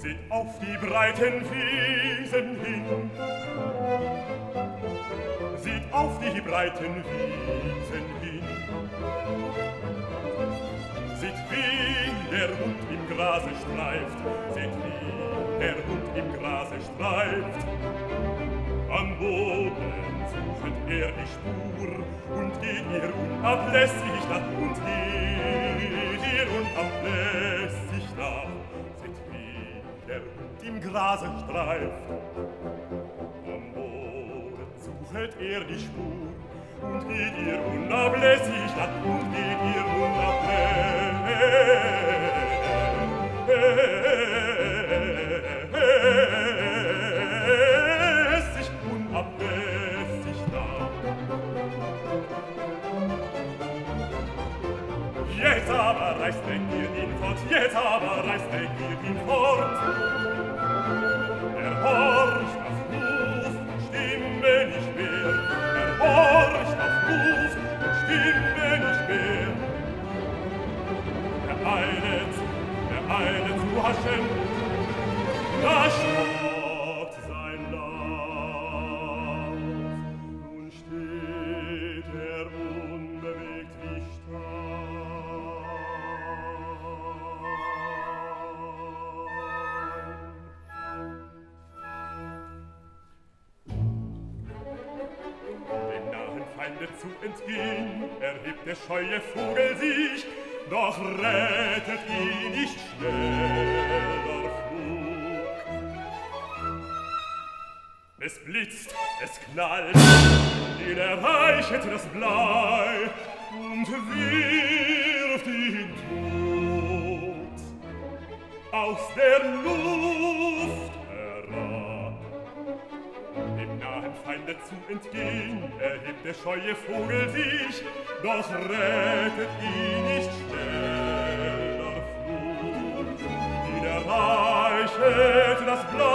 Seht auf die breiten Wiesen hin. Seht auf die breiten Wiesen hin. Seht, wie der Hund im Grase streift. Seht, wie der Hund im Grase streift. Am Boden suchet er die Spur und geht ihr unablässig nach. Und geht ihr unablässig nach. Seht, wie der Hund im Grase streift. Am Boden suchet er die Spur und geht ihr unablässig nach. Und geht ihr unablässig nach. Jetzt aber reißt der Gier ihn fort, jetzt aber reißt der Gier ihn fort. Er horcht auf Ruf und Stimme nicht mehr. Er horcht auf Ruf und Stimme nicht mehr. Der eine zu haschen, da stockt sein Lauf. Nun steht er unbewegt wie Stein. Dem nahen Feinde zu entgehen, erhebt der scheue Vogel sich, doch rettet ihn nicht schneller Flug. Es blitzt, es knallt, ihn erreichet das Blei und wirft ihn tot aus der Luft herab. Dem nahen Feinde zu entgehen, erhebt der scheue Vogel sich, doch rettet ihn nicht schneller Flug. Ihn erreichet das Blei